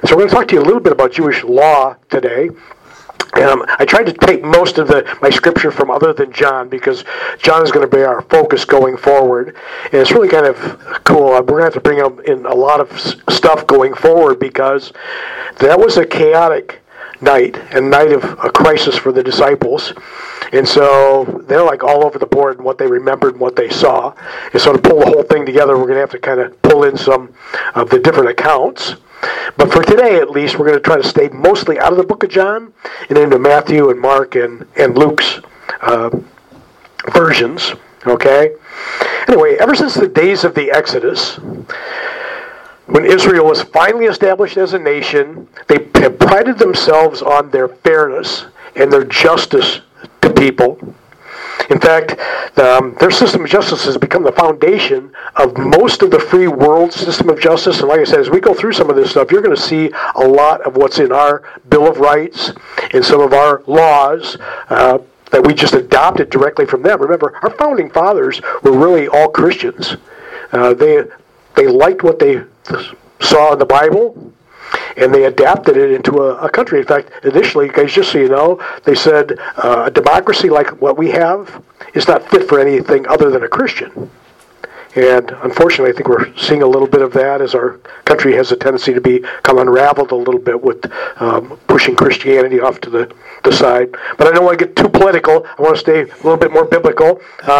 So we're going to talk to you a little bit about Jewish law today. I tried to take most of my scripture from other than John, because John is going to be our focus going forward. And it's really kind of cool. We're going to have to bring in a lot of stuff going forward, because that was a chaotic night, and night of a crisis for the disciples. And so they're like all over the board in what they remembered and what they saw. And so to pull the whole thing together, we're going to have to kind of pull in some of the different accounts. But for today, at least, we're going to try to stay mostly out of the book of John and into Matthew and Mark and Luke's versions. Okay? Anyway, ever since the days of the Exodus, when Israel was finally established as a nation, they have prided themselves on their fairness and their justice to people. In fact, their system of justice has become the foundation of most of the free world system of justice. And like I said, as we go through some of this stuff, you're going to see a lot of what's in our Bill of Rights and some of our laws that we just adopted directly from them. Remember, our founding fathers were really all Christians. They liked what they saw in the Bible, and they adapted it into a country. In fact, initially, guys, just so you know, they said a democracy like what we have is not fit for anything other than a Christian. And unfortunately, I think we're seeing a little bit of that as our country has a tendency to become unraveled a little bit with pushing Christianity off to the side. But I don't want to get too political. I want to stay a little bit more biblical.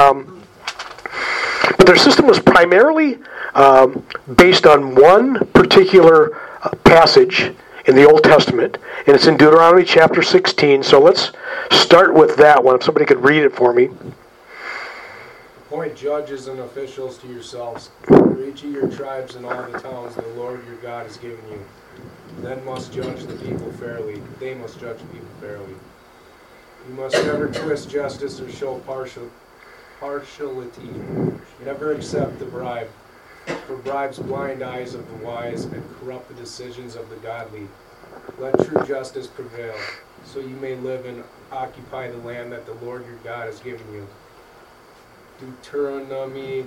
But their system was primarily based on one particular passage in the Old Testament, and it's in Deuteronomy chapter 16. So let's start with that one. If somebody could read it for me. Appoint judges and officials to yourselves for each of your tribes and all the towns the Lord your God has given you. Then must judge the people fairly. They must judge the people fairly. You must never twist justice or show partiality. Never accept the bribe. For bribes blind eyes of the wise and corrupt the decisions of the godly. Let true justice prevail, so you may live and occupy the land that the Lord your God has given you. Deuteronomy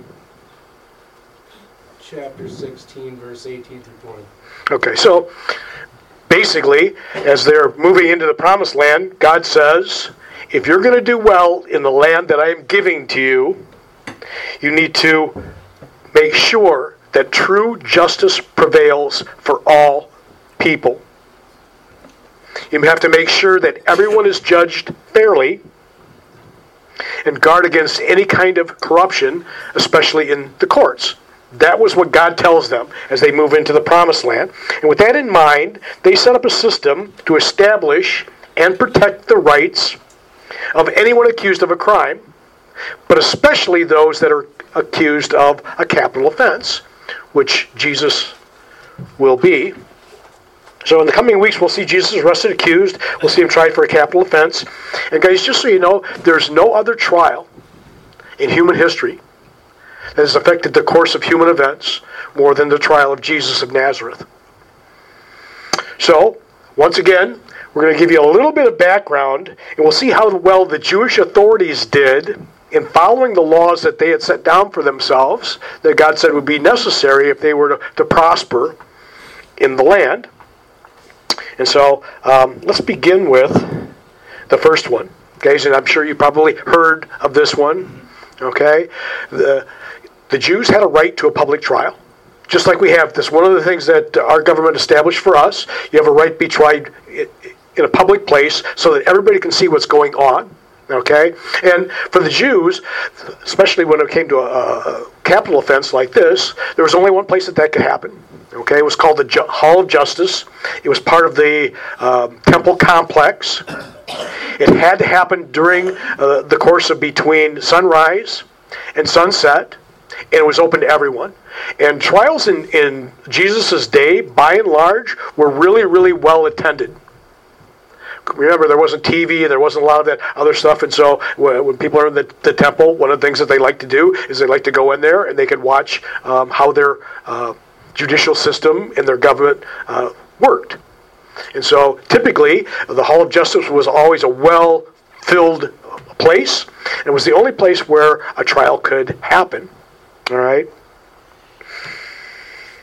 chapter 16, verse 18 through 20. Okay, so basically, as they're moving into the promised land, God says, if you're going to do well in the land that I am giving to you, you need to make sure that true justice prevails for all people. You have to make sure that everyone is judged fairly and guard against any kind of corruption, especially in the courts. That was what God tells them as they move into the promised land. And with that in mind, they set up a system to establish and protect the rights of anyone accused of a crime, but especially those that are accused of a capital offense, which Jesus will be. So in the coming weeks, we'll see Jesus arrested, accused. We'll see him tried for a capital offense. And guys, just so you know, there's no other trial in human history that has affected the course of human events more than the trial of Jesus of Nazareth. So, once again, we're going to give you a little bit of background, and we'll see how well the Jewish authorities did in following the laws that they had set down for themselves, that God said would be necessary if they were to prosper in the land. And so, let's begin with the first one. Okay, and I'm sure you probably heard of this one. Okay, the Jews had a right to a public trial, just like we have this. One of the things that our government established for us, you have a right to be tried in a public place so that everybody can see what's going on. Okay, and for the Jews, especially when it came to a capital offense like this, there was only one place that could happen. Okay, it was called the Hall of Justice. It was part of the temple complex. It had to happen during the course of between sunrise and sunset, and it was open to everyone. And trials in Jesus' day, by and large, were really, really well attended. Remember, there wasn't TV, there wasn't a lot of that other stuff, and so when people are in the temple, one of the things that they like to do is they like to go in there and they can watch how their judicial system and their government worked. And so typically, the Hall of Justice was always a well-filled place, and it was the only place where a trial could happen. All right?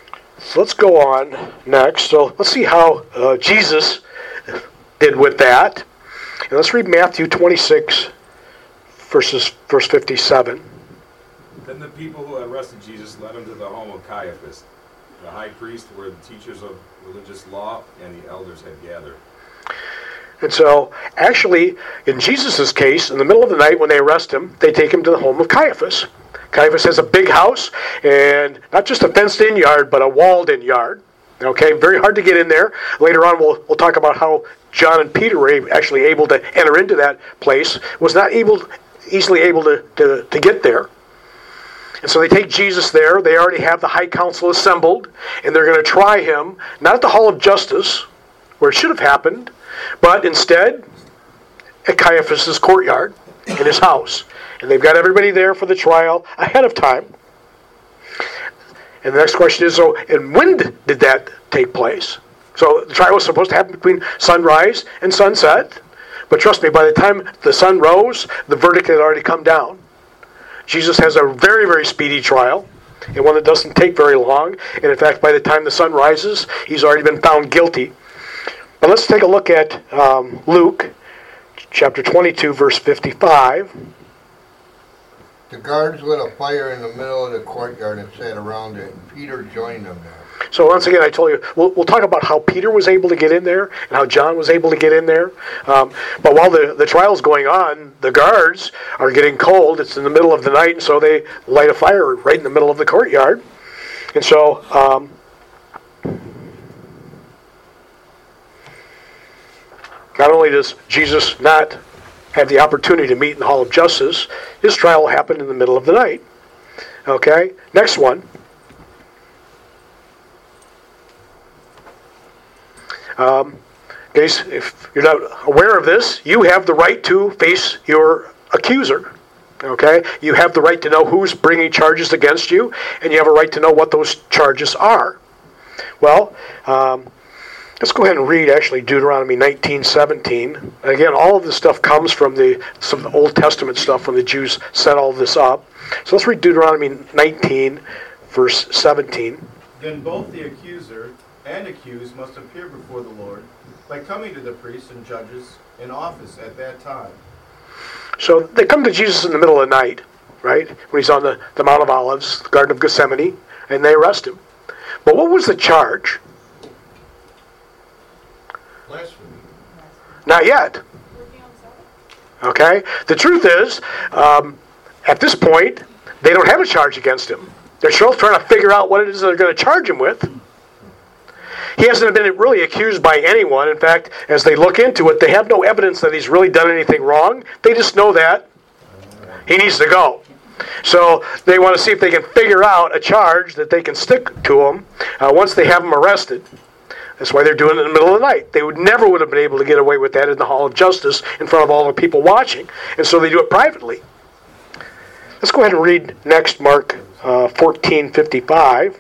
So let's go on next. So let's see how Jesus did with that. And let's read Matthew 26, verse 57. Then the people who had arrested Jesus led him to the home of Caiaphas, the high priest, where the teachers of religious law and the elders had gathered. And so, actually, in Jesus' case, in the middle of the night when they arrest him, they take him to the home of Caiaphas. Caiaphas has a big house, and not just a fenced-in yard, but a walled-in yard. Okay, very hard to get in there. Later on, we'll talk about how John and Peter were actually able to enter into that place. Was not easily able to get there. And so they take Jesus there. They already have the high council assembled, and they're going to try him, not at the Hall of Justice, where it should have happened, but instead at Caiaphas' courtyard in his house. And they've got everybody there for the trial ahead of time. And the next question is, and when did that take place? So the trial was supposed to happen between sunrise and sunset. But trust me, by the time the sun rose, the verdict had already come down. Jesus has a very, very speedy trial, and one that doesn't take very long. And in fact, by the time the sun rises, he's already been found guilty. But let's take a look at Luke chapter 22, verse 55. The guards lit a fire in the middle of the courtyard and sat around it, and Peter joined them there. So once again, I told you, we'll talk about how Peter was able to get in there and how John was able to get in there. But while the trial's going on, the guards are getting cold. It's in the middle of the night, and so they light a fire right in the middle of the courtyard. And so not only does Jesus not have the opportunity to meet in the Hall of Justice, his trial happened in the middle of the night. Okay, next one. Guys, if you're not aware of this, you have the right to face your accuser. Okay, you have the right to know who's bringing charges against you, and you have a right to know what those charges are. Well, let's go ahead and read actually Deuteronomy 19:17. Again, all of this stuff comes from some of the Old Testament stuff when the Jews set all this up. So let's read Deuteronomy 19, verse 17. Then both the accuser and accused must appear before the Lord by coming to the priests and judges in office at that time. So they come to Jesus in the middle of the night, right? When he's on the Mount of Olives, the Garden of Gethsemane, and they arrest him. But what was the charge? Blasphemy. Not yet. Okay? The truth is, at this point, they don't have a charge against him. They're still trying to figure out what it is they're going to charge him with. He hasn't been really accused by anyone. In fact, as they look into it, they have no evidence that he's really done anything wrong. They just know that he needs to go. So they want to see if they can figure out a charge that they can stick to him once they have him arrested. That's why they're doing it in the middle of the night. They never would have been able to get away with that in the Hall of Justice in front of all the people watching. And so they do it privately. Let's go ahead and read next Mark 14:55.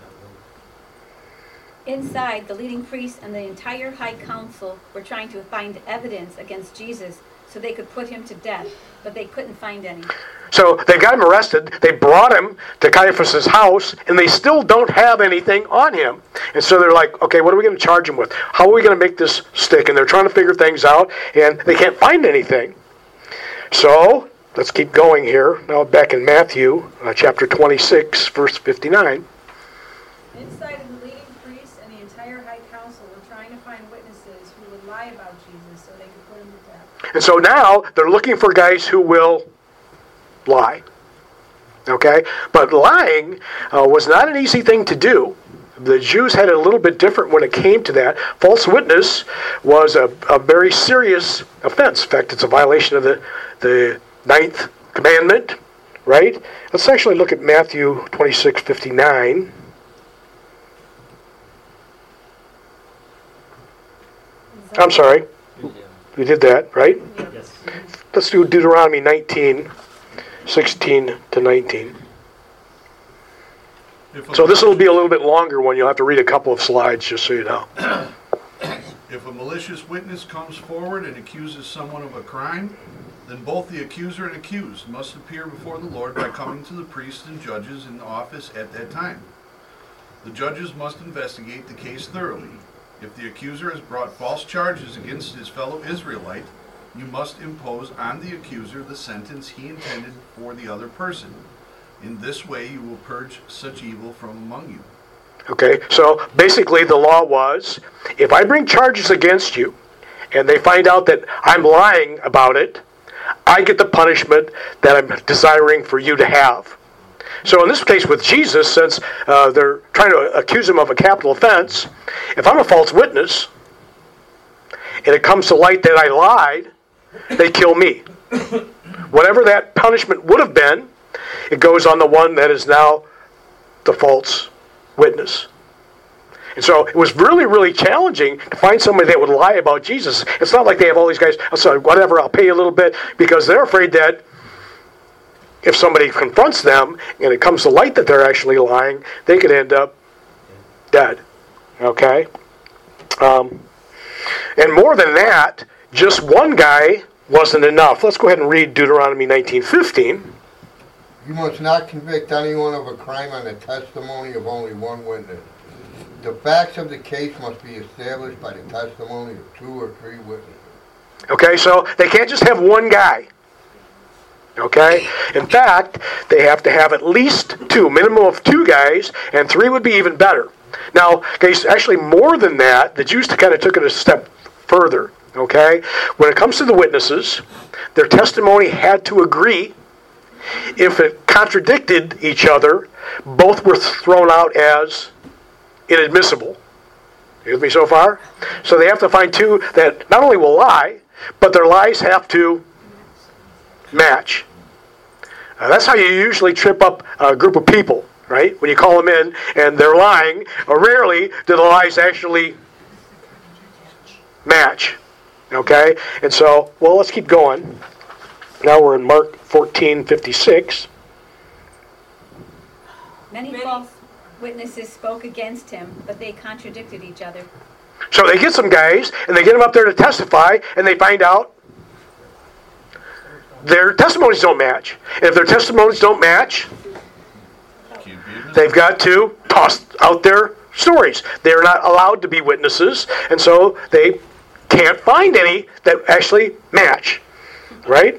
Inside, the leading priests and the entire high council were trying to find evidence against Jesus so they could put him to death, but they couldn't find any. So they got him arrested, they brought him to Caiaphas' house, and they still don't have anything on him. And so they're like, okay, what are we going to charge him with? How are we going to make this stick? And they're trying to figure things out, and they can't find anything. So let's keep going here. Now back in Matthew, chapter 26, verse 59. Inside of the leading priests and the entire high council were trying to find witnesses who would lie about Jesus so they could put him to death. And so now they're looking for guys who will lie. Okay? But lying was not an easy thing to do. The Jews had it a little bit different when it came to that. False witness was a very serious offense. In fact, it's a violation of the 9th commandment, right? Let's actually look at Matthew 26:59. I'm sorry. We did that, right? Yes. Let's do Deuteronomy 19:16 to 19. So this will be a little bit longer one. You'll have to read a couple of slides just so you know. If a malicious witness comes forward and accuses someone of a crime, then both the accuser and accused must appear before the Lord by coming to the priests and judges in the office at that time. The judges must investigate the case thoroughly. If the accuser has brought false charges against his fellow Israelite, you must impose on the accuser the sentence he intended for the other person. In this way you will purge such evil from among you. Okay, so basically the law was, if I bring charges against you, and they find out that I'm lying about it, I get the punishment that I'm desiring for you to have. So in this case with Jesus, since they're trying to accuse him of a capital offense, if I'm a false witness, and it comes to light that I lied, they kill me. Whatever that punishment would have been, it goes on the one that is now the false witness. And so it was really, really challenging to find somebody that would lie about Jesus. It's not like they have all these guys, oh, sorry, whatever, I'll pay you a little bit, because they're afraid that if somebody confronts them and it comes to light that they're actually lying, they could end up dead. Okay? And more than that, just one guy wasn't enough. Let's go ahead and read Deuteronomy 19:15. You must not convict anyone of a crime on the testimony of only one witness. The facts of the case must be established by the testimony of 2 or 3 witnesses. Okay, so they can't just have one guy. Okay? In fact, they have to have at least 2, minimum of 2 guys, and 3 would be even better. Now, guys, actually more than that, the Jews kind of took it a step further. Okay? When it comes to the witnesses, their testimony had to agree. If it contradicted each other, both were thrown out as inadmissible. You with me so far? So they have to find 2 that not only will lie, but their lies have to match. That's how you usually trip up a group of people, right? When you call them in and they're lying, or rarely do the lies actually match. Okay? And so, well, let's keep going. Now we're in Mark 14:56. Many false witnesses spoke against him, but they contradicted each other. So they get some guys, and they get them up there to testify, and they find out their testimonies don't match. And if their testimonies don't match, they've got to toss out their stories. They're not allowed to be witnesses, and so they can't find any that actually match. Right?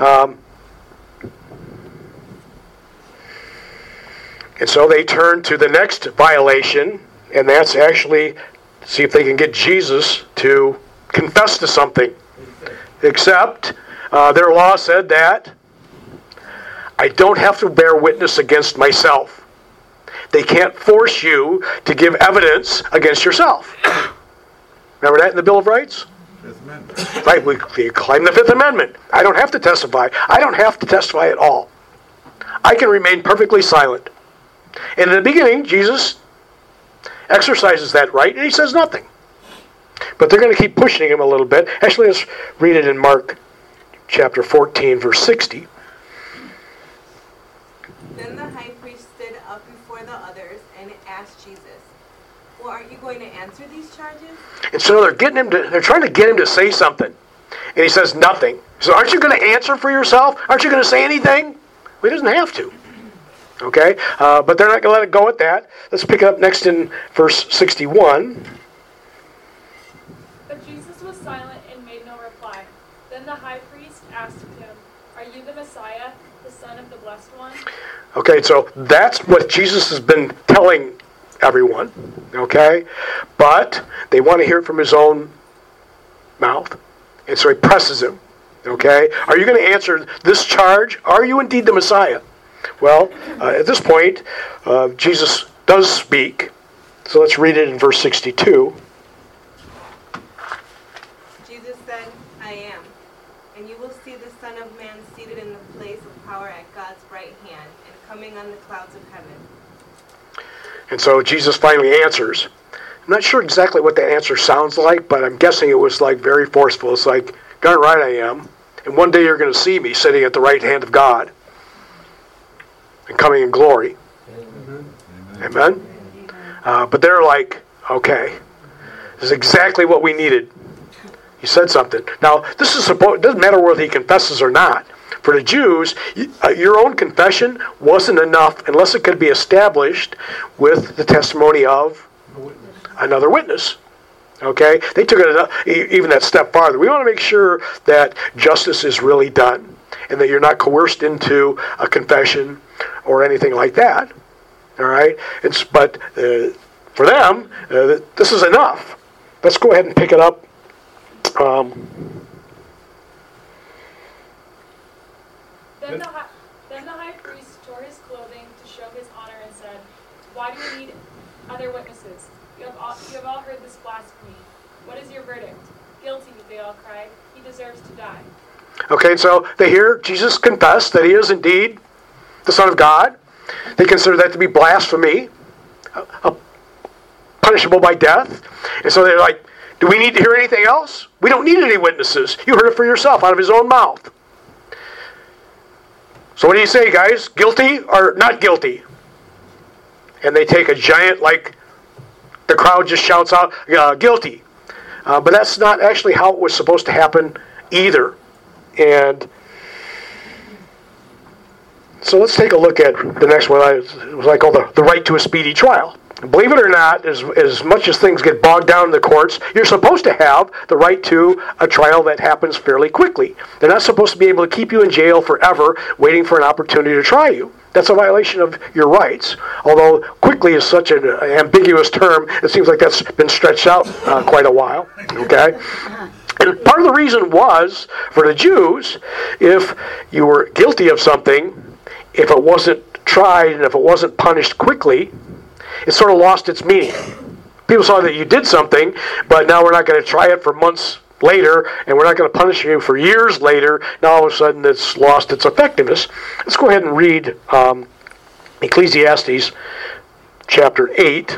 And so they turn to the next violation, and that's actually see if they can get Jesus to confess to something. Except their law said that I don't have to bear witness against myself. They can't force you to give evidence against yourself. Remember that in the Bill of Rights? Fifth Amendment. Right, we claim the Fifth Amendment. I don't have to testify. I don't have to testify at all. I can remain perfectly silent. And in the beginning, Jesus exercises that right, and he says nothing. But they're going to keep pushing him a little bit. Actually, let's read it in Mark chapter 14, verse 60. Then the high priest stood up before the others and asked Jesus, "Well, aren't you going to answer these charges?" And so they're trying to get him to say something. And he says nothing. So aren't you going to answer for yourself? Aren't you going to say anything? Well, he doesn't have to. Okay? But they're not going to let it go at that. Let's pick it up next in verse 61. But Jesus was silent and made no reply. Then the high priest asked him, "Are you the Messiah, the Son of the Blessed One?" Okay, so that's what Jesus has been telling everyone. Okay? But they want to hear it from his own mouth. And so he presses him. Okay? Are you going to answer this charge? Are you indeed the Messiah? Well, at this point, Jesus does speak. So let's read it in verse 62. Jesus said, "I am. And you will see the Son of Man seated in the place of power at God's right hand and coming on the clouds of heaven." And so Jesus finally answers. I'm not sure exactly what that answer sounds like, but I'm guessing it was like very forceful. It's like, darn right I am. And one day you're going to see me sitting at the right hand of God and coming in glory. Amen? But they're like, okay, this is exactly what we needed. He said something. Now, this is it doesn't matter whether he confesses or not. For the Jews, your own confession wasn't enough unless it could be established with the testimony of another witness. Okay? They took it even that step farther. We want to make sure that justice is really done and that you're not coerced into a confession or anything like that. All right? But for them, this is enough. Let's go ahead and pick it up. Then the high priest tore his clothing to show his honor and said, "Why do you need other witnesses? You have all heard this blasphemy. What is your verdict?" "Guilty," they all cried. "He deserves to die." Okay, so they hear Jesus confess that he is indeed the Son of God. They consider that to be blasphemy, punishable by death. And so they're like, do we need to hear anything else? We don't need any witnesses. You heard it for yourself out of his own mouth. So what do you say, guys? Guilty or not guilty? And they take a giant, like, the crowd just shouts out, guilty. But that's not actually how it was supposed to happen either. And so let's take a look at the next one. It was like, the right to a speedy trial. Believe it or not, as much as things get bogged down in the courts, you're supposed to have the right to a trial that happens fairly quickly. They're not supposed to be able to keep you in jail forever waiting for an opportunity to try you. That's a violation of your rights. Although quickly is such an ambiguous term, it seems like that's been stretched out quite a while. Okay? And part of the reason was, for the Jews, if you were guilty of something, if it wasn't tried and if it wasn't punished quickly, it sort of lost its meaning. People saw that you did something, but now we're not going to try it for months later, and we're not going to punish you for years later. Now all of a sudden it's lost its effectiveness. Let's go ahead and read Ecclesiastes chapter 8.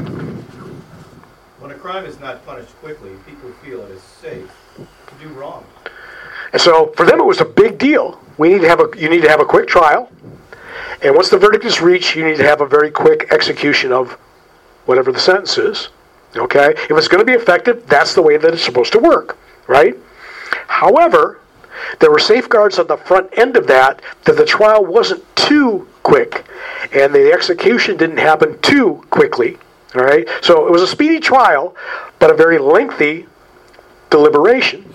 When a crime is not punished quickly, people feel it is safe to do wrong. And so for them it was a big deal. You need to have a quick trial, and once the verdict is reached, you need to have a very quick execution of whatever the sentence is. Okay? If it's going to be effective, that's the way that it's supposed to work. Right? However, there were safeguards on the front end of that the trial wasn't too quick, and the execution didn't happen too quickly. All right? So it was a speedy trial, but a very lengthy deliberation.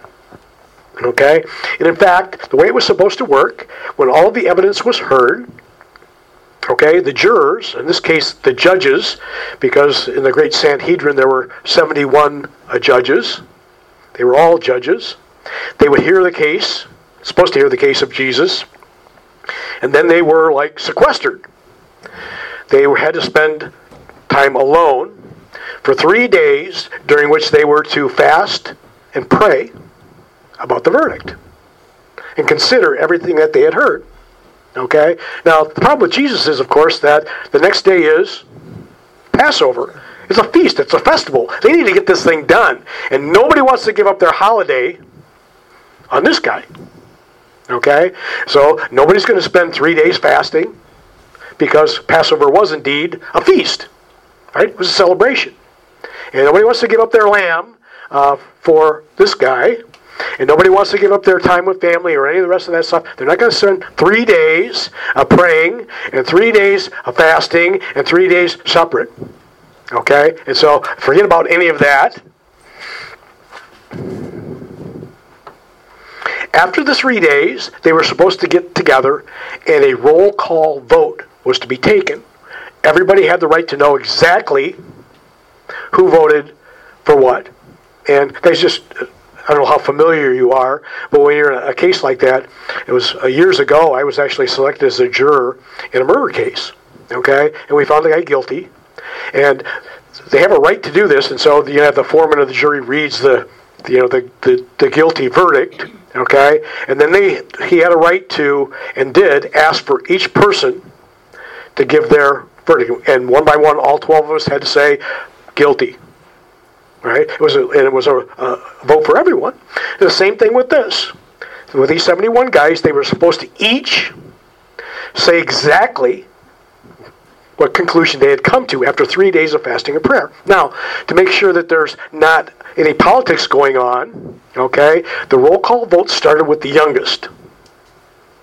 Okay? And in fact, the way it was supposed to work, when all the evidence was heard, okay, the jurors, in this case the judges, because in the great Sanhedrin there were 71 judges. They were all judges. They would hear the case, supposed to hear the case of Jesus, and then they were like sequestered. They had to spend time alone for 3 days, during which they were to fast and pray about the verdict and consider everything that they had heard. Okay? Now, the problem with Jesus is, of course, that the next day is Passover. It's a feast. It's a festival. They need to get this thing done. And nobody wants to give up their holiday on this guy. Okay? So, nobody's going to spend 3 days fasting because Passover was indeed a feast. Right? It was a celebration. And nobody wants to give up their lamb for this guy. And nobody wants to give up their time with family or any of the rest of that stuff. They're not going to spend 3 days praying and 3 days of fasting and 3 days separate. Okay? And so, forget about any of that. After the 3 days, they were supposed to get together and a roll call vote was to be taken. Everybody had the right to know exactly who voted for what. And guys, just, I don't know how familiar you are, but when you're in a case like that, it was years ago, I was actually selected as a juror in a murder case. Okay? And we found the guy guilty. And they have a right to do this, and so you have the foreman of the jury reads the guilty verdict, okay? And then he had a right to, and did, ask for each person to give their verdict. And one by one, all 12 of us had to say, guilty. Right? It was a vote for everyone. The same thing with this. With these 71 guys, they were supposed to each say exactly what conclusion they had come to after 3 days of fasting and prayer. Now, to make sure that there's not any politics going on, okay, the roll call vote started with the youngest.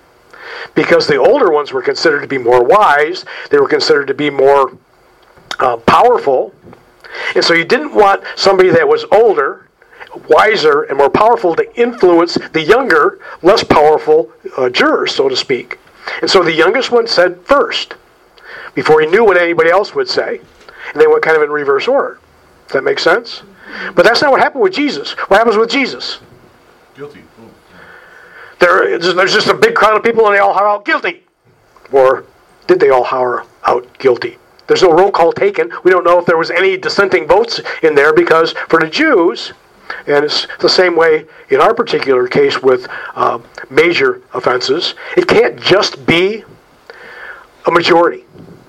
because the older ones were considered to be more wise. They were considered to be more powerful. And so you didn't want somebody that was older, wiser, and more powerful to influence the younger, less powerful jurors, so to speak. And so the youngest one said first, before he knew what anybody else would say. And they went kind of in reverse order. Does that make sense? But that's not what happened with Jesus. What happens with Jesus? Guilty. There's just a big crowd of people and they all holler out, guilty. Or did they all holler out, guilty? There's no roll call taken. We don't know if there was any dissenting votes in there because for the Jews, and it's the same way in our particular case with major offenses, it can't just be a majority.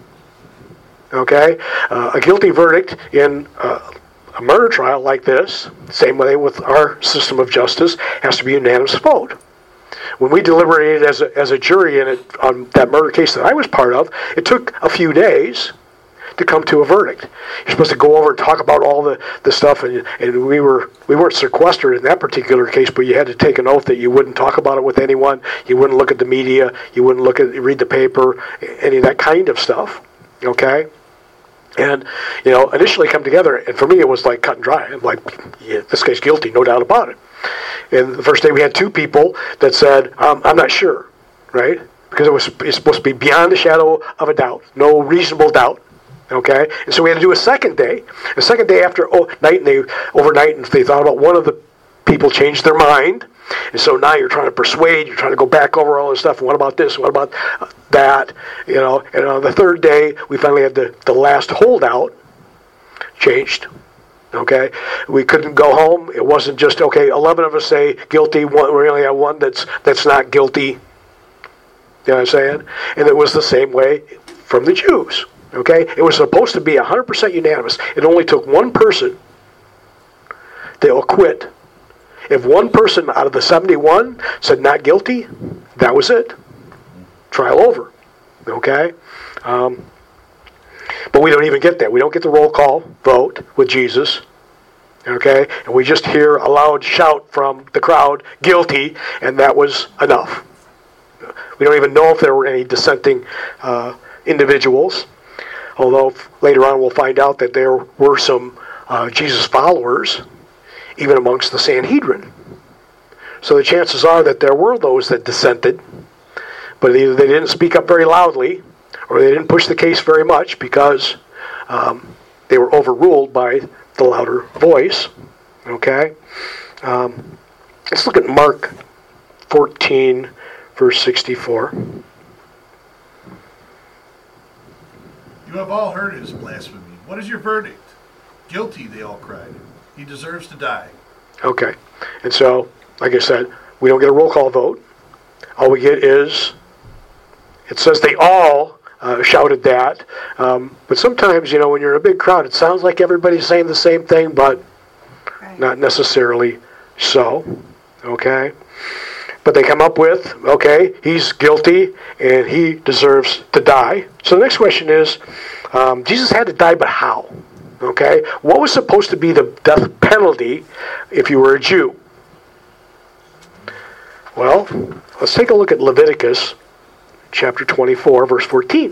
Okay? A guilty verdict in a murder trial like this, same way with our system of justice, has to be a unanimous vote. When we deliberated as a jury on that murder case that I was part of, it took a few days to come to a verdict. You're supposed to go over and talk about all the stuff, and we weren't sequestered in that particular case, but you had to take an oath that you wouldn't talk about it with anyone, you wouldn't look at the media, you wouldn't read the paper, any of that kind of stuff. Okay? And, initially come together, and for me it was like cut and dry. I'm like, yeah, this guy's guilty, no doubt about it. And the first day we had two people that said, I'm not sure, right? Because it's supposed to be beyond a shadow of a doubt, no reasonable doubt. Okay? And so we had to do a second day. The second day after overnight, and they thought about one of the people changed their mind. And so now you're trying to persuade, you're trying to go back over all this stuff. And what about this? What about that? And on the third day, we finally had the last holdout changed. Okay? We couldn't go home. It wasn't just, 11 of us say guilty. We only have one that's not guilty. You know what I'm saying? And it was the same way from the Jews. Okay? It was supposed to be 100% unanimous. It only took one person to acquit. If one person out of the 71 said not guilty, that was it. Trial over. Okay? But we don't even get that. We don't get the roll call vote with Jesus. Okay? And we just hear a loud shout from the crowd, guilty, and that was enough. We don't even know if there were any dissenting individuals. Although later on we'll find out that there were some Jesus followers even amongst the Sanhedrin. So the chances are that there were those that dissented, but either they didn't speak up very loudly or they didn't push the case very much because they were overruled by the louder voice. Okay? Let's look at Mark 14, verse 64. You have all heard his blasphemy. What is your verdict? Guilty, they all cried. He deserves to die. Okay. And so, like I said, we don't get a roll call vote. All we get is, it says they all shouted that. But sometimes, when you're in a big crowd, it sounds like everybody's saying the same thing, but not necessarily so. Okay? But they come up with, he's guilty and he deserves to die. So the next question is, Jesus had to die, but how? Okay? What was supposed to be the death penalty if you were a Jew? Well, let's take a look at Leviticus chapter 24, verse 14.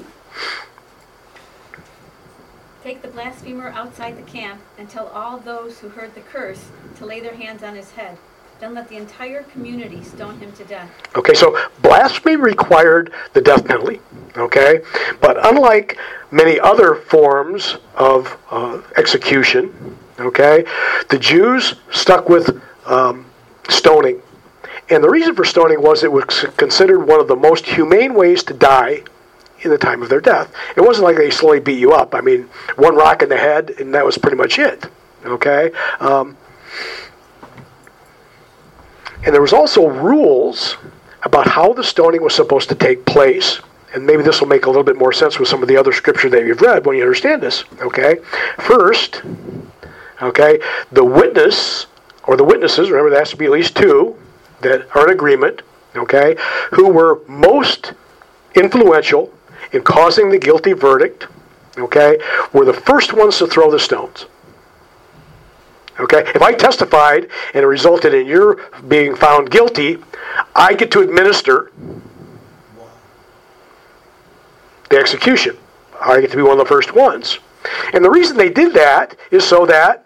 Take the blasphemer outside the camp and tell all those who heard the curse to lay their hands on his head. Then let the entire community stone him to death. Okay, so blasphemy required the death penalty. Okay? But unlike many other forms of execution, okay, the Jews stuck with stoning. And the reason for stoning was it was considered one of the most humane ways to die in the time of their death. It wasn't like they slowly beat you up. I mean, one rock in the head, and that was pretty much it. Okay? And there was also rules about how the stoning was supposed to take place. And maybe this will make a little bit more sense with some of the other scripture that you've read when you understand this. Okay? First, the witness, or the witnesses, remember there has to be at least two that are in agreement, who were most influential in causing the guilty verdict, were the first ones to throw the stones. Okay? If I testified and it resulted in your being found guilty, I get to administer the execution. I get to be one of the first ones. And the reason they did that is so that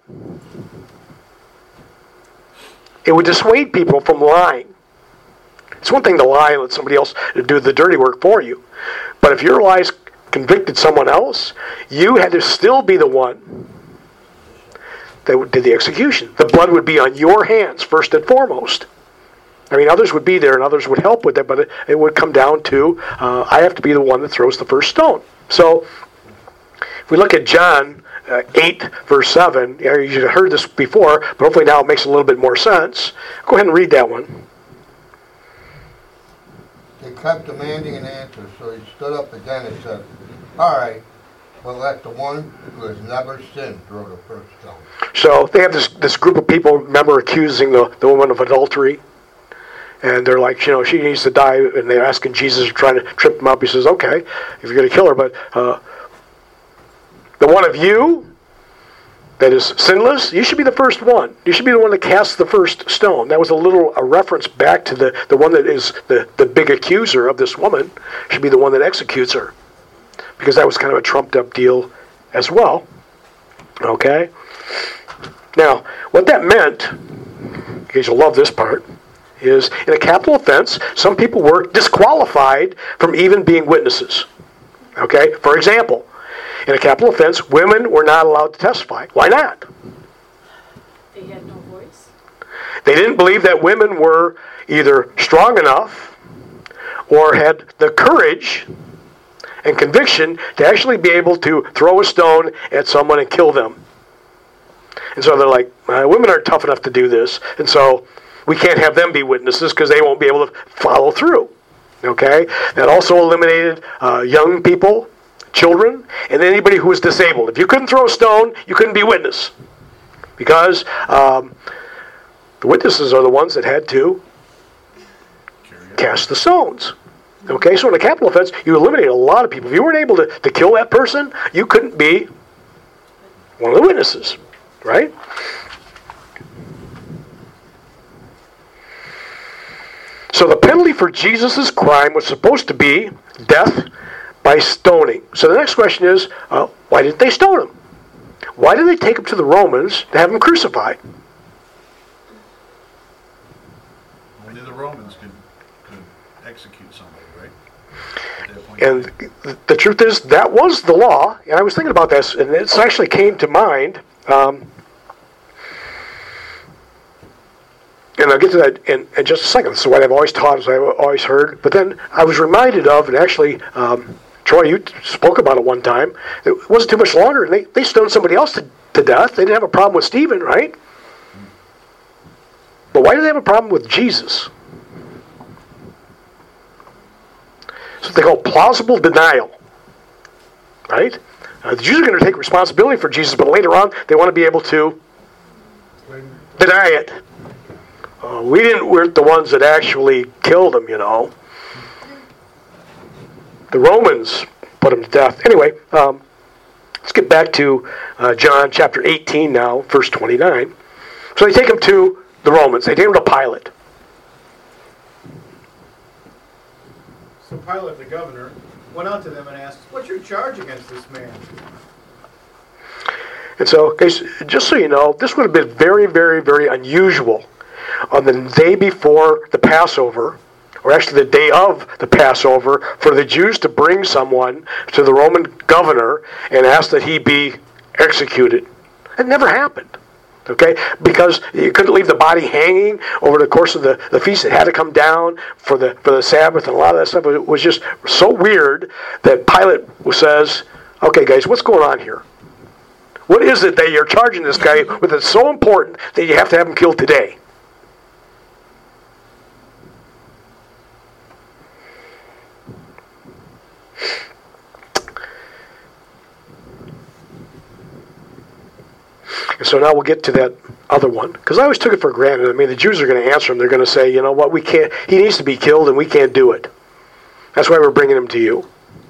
it would dissuade people from lying. It's one thing to lie and let somebody else do the dirty work for you. But if your lies convicted someone else, you had to still be the one that did the execution. The blood would be on your hands first and foremost. I mean, others would be there and others would help with it, but it would come down to I have to be the one that throws the first stone. So if we look at John 8, verse 7, you heard this before, but hopefully now it makes a little bit more sense. Go ahead and read that one. They kept demanding an answer, so he stood up again and said, all right, well, let the one who has never sinned throw the first stone. So they have this group of people, remember, accusing the woman of adultery. And they're like, she needs to die. And they're asking Jesus, trying to trip him up. He says, okay, if you're going to kill her, but the one of you that is sinless, you should be the first one. You should be the one that casts the first stone. That was a reference back to the one that is the big accuser of this woman, should be the one that executes her. Because that was kind of a trumped up deal as well. Okay? Now, what that meant, you guys will love this part, is in a capital offense, some people were disqualified from even being witnesses. Okay? For example, in a capital offense, women were not allowed to testify. Why not? They had no voice. They didn't believe that women were either strong enough or had the courage and conviction to actually be able to throw a stone at someone and kill them. And so they're like, women aren't tough enough to do this, and so we can't have them be witnesses because they won't be able to follow through. Okay? That also eliminated young people, children, and anybody who was disabled. If you couldn't throw a stone, you couldn't be a witness. Because the witnesses are the ones that had to cast the stones. Okay, so in a capital offense, you eliminate a lot of people. If you weren't able to kill that person, you couldn't be one of the witnesses. Right? So the penalty for Jesus' crime was supposed to be death by stoning. So the next question is, why didn't they stone him? Why did they take him to the Romans to have him crucified? Only the Romans could execute somebody, right? And the truth is, that was the law. And I was thinking about this, and it actually came to mind. And I'll get to that in just a second. So what I've always taught, as I've always heard. But then I was reminded of, and actually, Troy, you spoke about it one time. It wasn't too much longer, and they stoned somebody else to death. They didn't have a problem with Stephen, right? But why do they have a problem with Jesus? So they call plausible denial, right? The Jews are going to take responsibility for Jesus, but later on, they want to be able to deny it. Weren't the ones that actually killed him, The Romans put him to death. Anyway, let's get back to John chapter 18 now, verse 29. So they take him to the Romans. They take him to Pilate. So Pilate, the governor, went out to them and asked, "What's your charge against this man?" And so, guys, just so you know, this would have been very, very, very unusual on the day before the Passover, or actually the day of the Passover, for the Jews to bring someone to the Roman governor and ask that he be executed. It never happened. Okay? Because you couldn't leave the body hanging over the course of the feast. It had to come down for the Sabbath, and a lot of that stuff. It was just so weird that Pilate says, okay, guys, what's going on here? What is it that you're charging this guy with that's so important that you have to have him killed today? And so now we'll get to that other one, because I always took it for granted. I mean, the Jews are going to answer him. They're going to say, you know what, we can't. He needs to be killed, and we can't do it. That's why we're bringing him to you.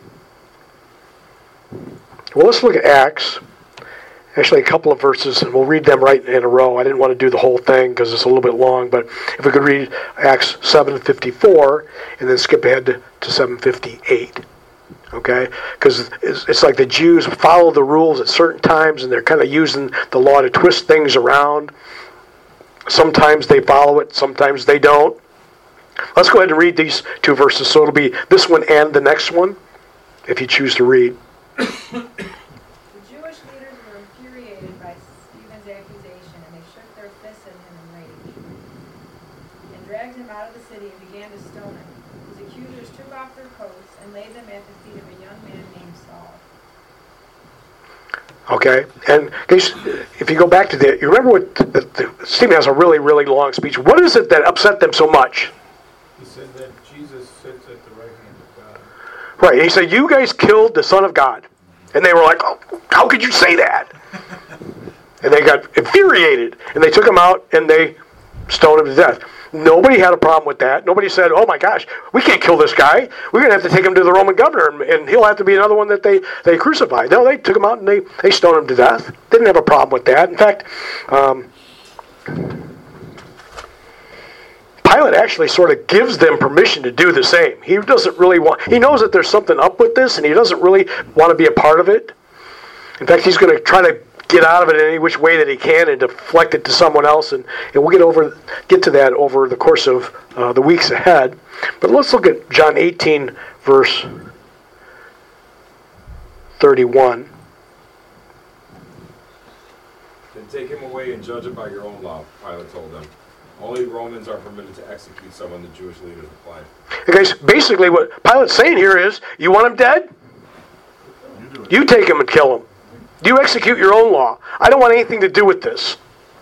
Well, let's look at Acts. Actually, a couple of verses, and we'll read them right in a row. I didn't want to do the whole thing because it's a little bit long, but if we could read Acts 7:54 and then skip ahead to 7:58. Okay? Because it's like the Jews follow the rules at certain times, and they're kind of using the law to twist things around. Sometimes they follow it, sometimes they don't. Let's go ahead and read these two verses. So it'll be this one and the next one, if you choose to read. The Jewish leaders were infuriated by Stephen's accusation, and they shook their fists at him in rage, and dragged him out of the city and began to stone him. His accusers took off their coats and laid them at the feet of a young man named Saul. Okay, and if you go back to you remember what Stephen has a really, really long speech. What is it that upset them so much? He said that Jesus sits at the right hand of God. Right, he said, you guys killed the Son of God. And they were like, oh, how could you say that? And they got infuriated, and they took him out, and they stoned him to death. Nobody had a problem with that. Nobody said, oh my gosh, we can't kill this guy. We're going to have to take him to the Roman governor, and he'll have to be another one that they crucify. No, they took him out, and they stoned him to death. Didn't have a problem with that. In fact, Pilate actually sort of gives them permission to do the same. He doesn't really he knows that there's something up with this, and he doesn't really want to be a part of it. In fact, he's going to try to get out of it in any which way that he can and deflect it to someone else, and we'll get to that over the course of the weeks ahead. But let's look at John 18, verse 31. Then take him away and judge it by your own law, Pilate told them. Only Romans are permitted to execute someone, the Jewish leaders replied. Okay, so basically what Pilate's saying here is, you want him dead? You take him and kill him. You execute your own law. I don't want anything to do with this.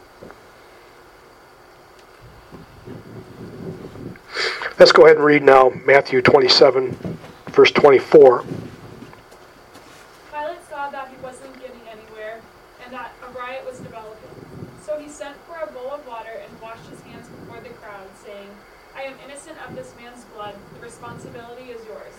Let's go ahead and read now Matthew 27, verse 24. Pilate saw that he wasn't getting anywhere and that a riot was developing. So he sent for a bowl of water and washed his hands before the crowd, saying, I am innocent of this man's blood. The responsibility is yours.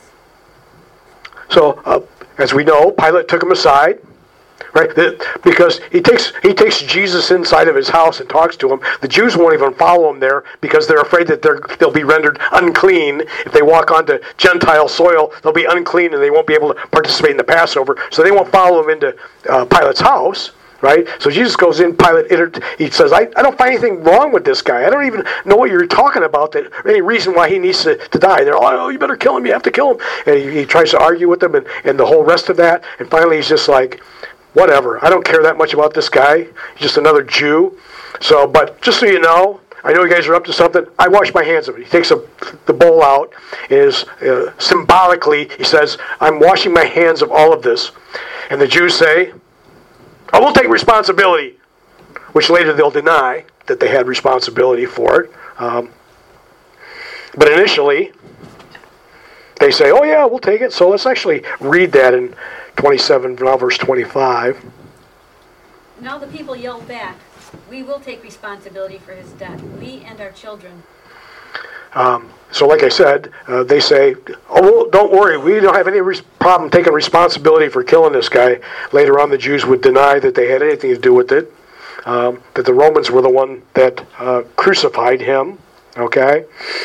So, as we know, Pilate took him aside. Right, because he takes Jesus inside of his house and talks to him. The Jews won't even follow him there because they're afraid that they'll be rendered unclean if they walk onto Gentile soil. They'll be unclean and they won't be able to participate in the Passover. So they won't follow him into Pilate's house. Right, so Jesus goes in. He says, "I don't find anything wrong with this guy. I don't even know what you're talking about. That any reason why he needs to die." They're like, "Oh, you better kill him. You have to kill him." And he tries to argue with them and the whole rest of that. And finally, he's just like, whatever, I don't care that much about this guy. He's just another Jew. So, but just so you know, I know you guys are up to something. I wash my hands of it. He takes the bowl out. Symbolically, he says, I'm washing my hands of all of this. And the Jews say, oh, we'll take responsibility, which later they'll deny that they had responsibility for it. But initially, they say, oh yeah, we'll take it. So let's actually read that in 27, now verse 25. And all the people yelled back, we will take responsibility for his death, we and our children. So like I said, they say, oh, well, don't worry, we don't have any problem taking responsibility for killing this guy. Later on, the Jews would deny that they had anything to do with it, that the Romans were the one that crucified him. Okay?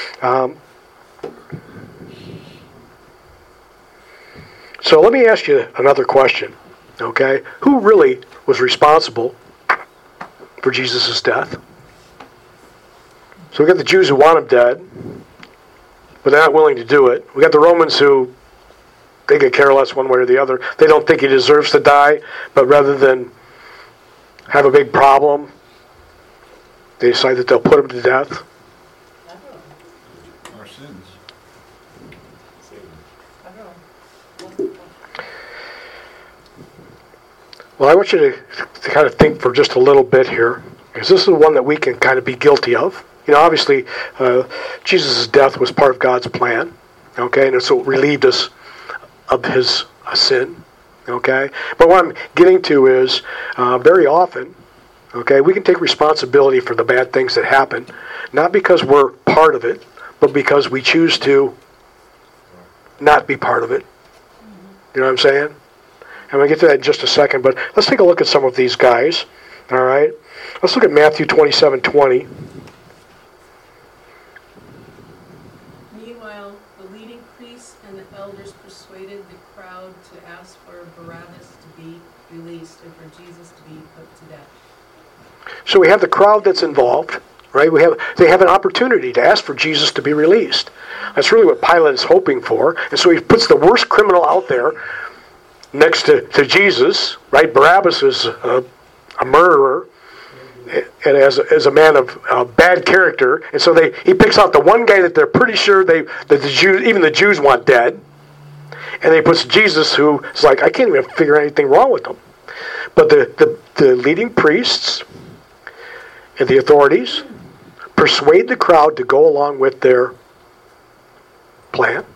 So let me ask you another question, okay? Who really was responsible for Jesus' death? So we got the Jews who want him dead, but they're not willing to do it. We got the Romans who, they could care less one way or the other. They don't think he deserves to die, but rather than have a big problem, they decide that they'll put him to death. Our sins. Well, I want you to kind of think for just a little bit here, because this is one that we can kind of be guilty of. You know, obviously, Jesus' death was part of God's plan, okay, and so it relieved us of his sin, okay? But what I'm getting to is, very often, okay, we can take responsibility for the bad things that happen, not because we're part of it, but because we choose to not be part of it. You know what I'm saying? I'm going to get to that in just a second, but let's take a look at some of these guys, all right? Let's look at Matthew 27:20. Meanwhile, the leading priests and the elders persuaded the crowd released and for Jesus to be put to death. So we have the crowd that's involved, right? They have an opportunity to ask for Jesus to be released. That's really what Pilate is hoping for. And so he puts the worst criminal out there next to Jesus, right? Barabbas is a murderer and as a man of bad character. And so he picks out the one guy that they're pretty sure that the Jews, even the Jews, want dead. And they puts Jesus, who is like, I can't even figure anything wrong with him. But the leading priests and the authorities persuade the crowd to go along with their plan.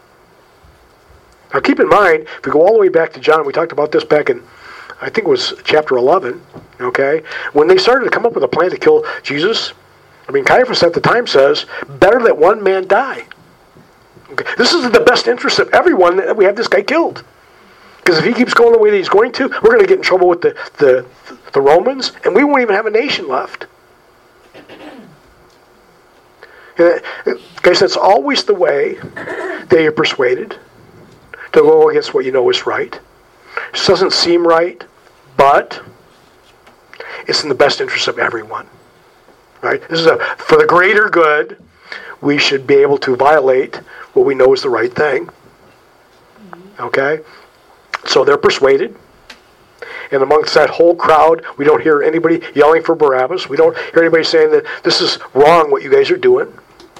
Now keep in mind, if we go all the way back to John, we talked about this back in, I think it was chapter 11, okay? When they started to come up with a plan to kill Jesus, Caiaphas at the time says, better that one man die. Okay? This is in the best interest of everyone that we have this guy killed. Because if he keeps going the way that he's going to, we're going to get in trouble with the Romans, and we won't even have a nation left. Guys, that's always the way that you're persuaded to go against what you know is right. This doesn't seem right, but it's in the best interest of everyone. Right? This is for the greater good. We should be able to violate what we know is the right thing. Okay? So they're persuaded. And amongst that whole crowd, we don't hear anybody yelling for Barabbas. We don't hear anybody saying that this is wrong what you guys are doing.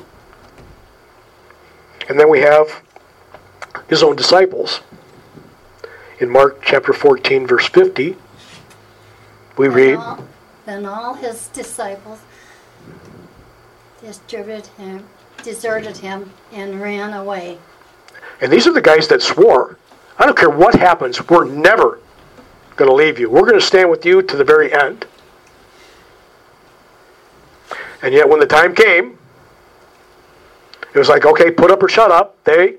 And then we have his own disciples. In Mark chapter 14, verse 50, we read, Then all his disciples deserted him and ran away. And these are the guys that swore, I don't care what happens, we're never going to leave you. We're going to stand with you to the very end. And yet when the time came, it was like, okay, put up or shut up. They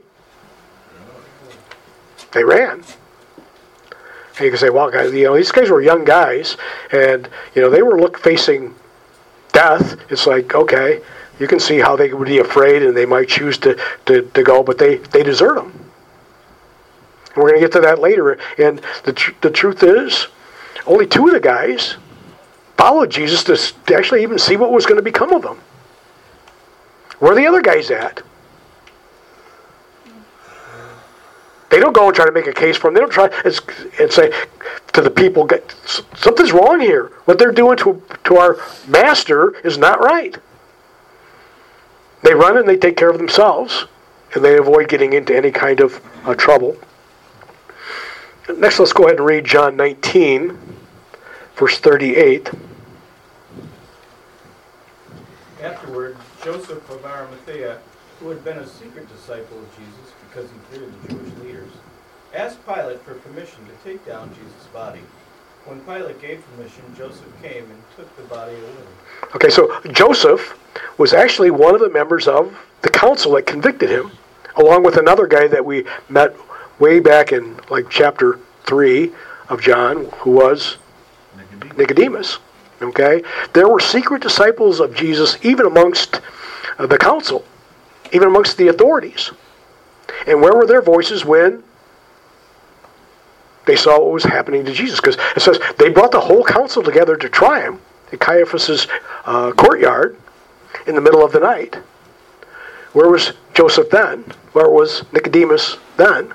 ran. And you can say, well, guys, these guys were young guys, and they were facing death. It's like, okay, you can see how they would be afraid, and they might choose to go, but they desert them. And we're going to get to that later. And the truth is, only two of the guys followed Jesus to actually even see what was going to become of them. Where are the other guys at? They don't go and try to make a case for him. They don't try and say to the people, something's wrong here. What they're doing to our master is not right. They run and they take care of themselves, and they avoid getting into any kind of trouble. Next, let's go ahead and read John 19, verse 38. Afterward, Joseph of Arimathea, who had been a secret disciple of Jesus because he feared the Jewish leaders, asked Pilate for permission to take down Jesus' body. When Pilate gave permission, Joseph came and took the body away. Okay, so Joseph was actually one of the members of the council that convicted him, along with another guy that we met way back in chapter 3 of John, who was Nicodemus. Okay? There were secret disciples of Jesus even amongst the council, even amongst the authorities. And where were their voices when they saw what was happening to Jesus? Because it says they brought the whole council together to try him at Caiaphas' courtyard in the middle of the night. Where was Joseph then? Where was Nicodemus then?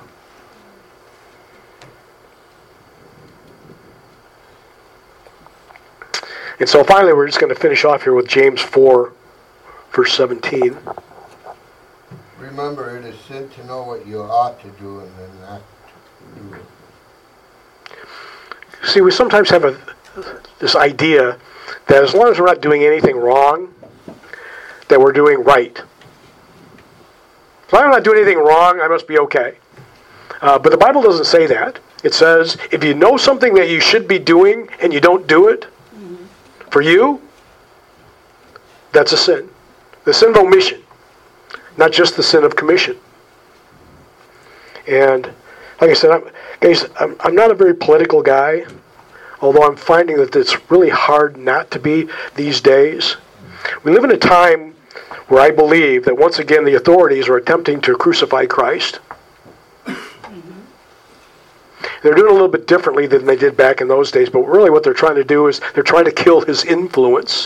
And so finally we're just going to finish off here with James 4, verse 17. Remember, it is sin to know what you ought to do and then not to do it. See, we sometimes have this idea that as long as we're not doing anything wrong, that we're doing right. As long as I'm not doing anything wrong, I must be okay. But the Bible doesn't say that. It says, if you know something that you should be doing and you don't do it, for you, that's a sin. The sin of omission, not just the sin of commission. And like I said, I'm not a very political guy, although I'm finding that it's really hard not to be these days. We live in a time where I believe that once again the authorities are attempting to crucify Christ. They're doing it a little bit differently than they did back in those days, but really what they're trying to do is they're trying to kill his influence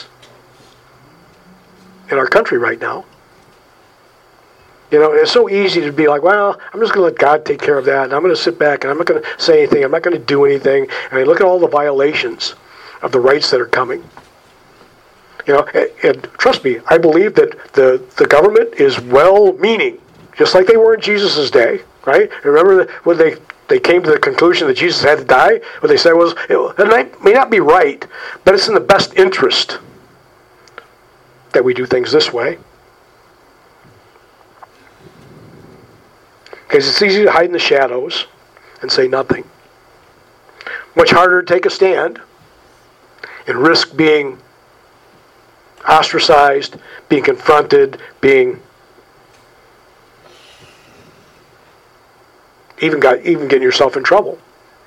in our country right now. You know, it's so easy to be like, well, I'm just going to let God take care of that, and I'm going to sit back, and I'm not going to say anything, I'm not going to do anything. And I look at all the violations of the rights that are coming. You know, and trust me, I believe that the government is well-meaning, just like they were in Jesus' day, right? Remember when they came to the conclusion that Jesus had to die? What they said was, it may not be right, but it's in the best interest that we do things this way. Because it's easy to hide in the shadows and say nothing. Much harder to take a stand and risk being ostracized, being confronted, being even getting yourself in trouble.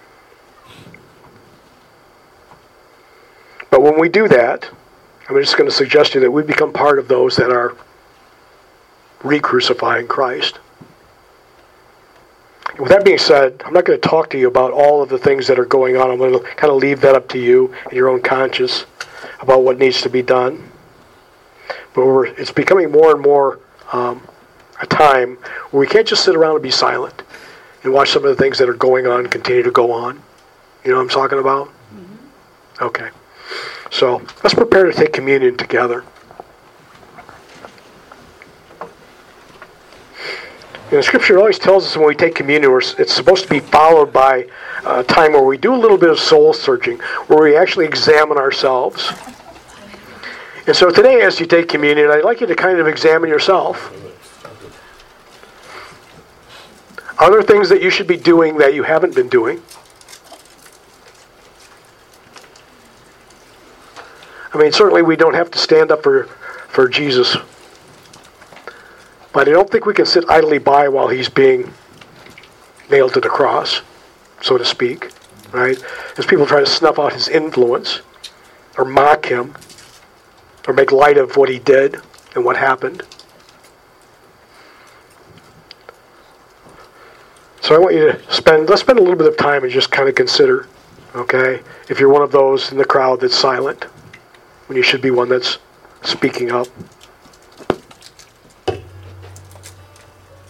But when we do that, I'm just going to suggest to you that we become part of those that are re-crucifying Christ. With that being said, I'm not going to talk to you about all of the things that are going on. I'm going to kind of leave that up to you and your own conscience about what needs to be done. But it's becoming more and more a time where we can't just sit around and be silent and watch some of the things that are going on continue to go on. You know what I'm talking about? Mm-hmm. Okay. So let's prepare to take communion together. You know, Scripture always tells us when we take communion, it's supposed to be followed by a time where we do a little bit of soul searching, where we actually examine ourselves. And so today, as you take communion, I'd like you to kind of examine yourself. Are there things that you should be doing that you haven't been doing? I mean, certainly we don't have to stand up for Jesus. But I don't think we can sit idly by while he's being nailed to the cross, so to speak, right? As people try to snuff out his influence, or mock him, or make light of what he did and what happened. So I want you to let's spend a little bit of time and just kind of consider, okay, if you're one of those in the crowd that's silent, when you should be one that's speaking up.